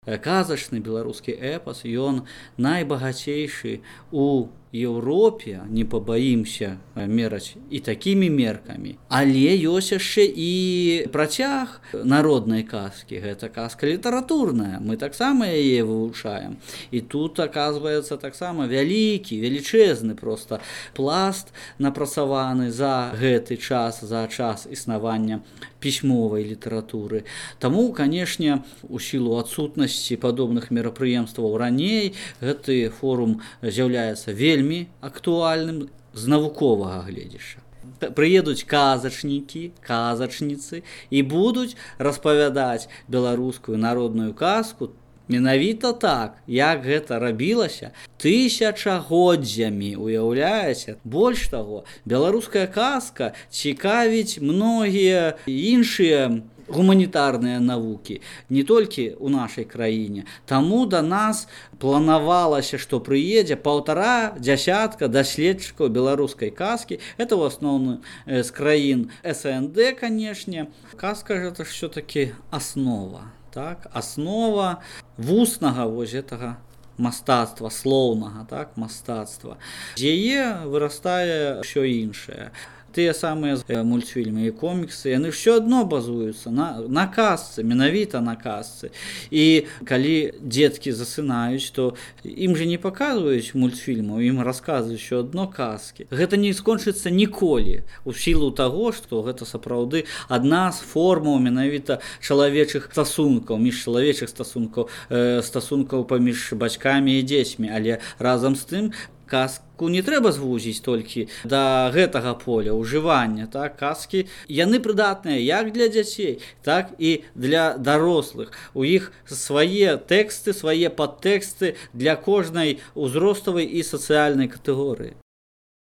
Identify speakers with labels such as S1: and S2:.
S1: Казачны беларускі эпас, ён найбагацейшы у Еўропе, не пабаімся мераць і такімі меркамі, але ёсць яшчэ і працяг народнай казкі, гэта казка літаратурная, мы таксама яе вывучаем. І тут аказваецца таксама велічэзны проста пласт напрацаваны за гэты час, за час існавання пісьмовай літаратуры. Таму, канешне, у сілу адсутнасці падобных мерапрыемстваў раней гэты форум з'яўляецца вельмі актуальным з навуковага гледзяшча. Прыедуць казачнікі, казачніцы і будуць распавядаць беларускую народную казку менавіта так, як гэта рабілася тысячагоддзямі, уяўляеце? Больш таго, беларуская казка цікавіць многія іншыя гуманітарныя навукі, не толькі ў нашай краіне. Таму да нас планавалася, што прыедзе 1,5 дзясятка даследчыкаў беларускай казкі. Это ў асноўным з краін СНД, канешне. Казка гэта ж ўсё-такі аснова, так? Аснова вуснага вось гэтага мастацтва, слоўнага, так, мастацтва. З яе вырастае ўсё іншае. Тыя самыя мультфільмы і коміксы, яны ўсё адно базуюцца на казцы, менавіта на казцы. І калі дзеткі засынаюць, то ім жа не паказваюць мультфільмаў, ім расказваюць ўсё адно казкі. Гэта не скончыцца ніколі, у сілу таго, што гэта сапраўды адна з формаў менавіта чалавечых стасункаў, міжчалавечых стасункаў паміж бацькамі і дзецьмі, але разам з тым казку не трэба звузіць толькі да гэтага поля ўжывання, так? Казкі, яны прыдатныя як для дзяцей, так і для дарослых. У іх свае тэксты, свае падтэксты для кожнай узроставай і сацыяльнай катэгорыі.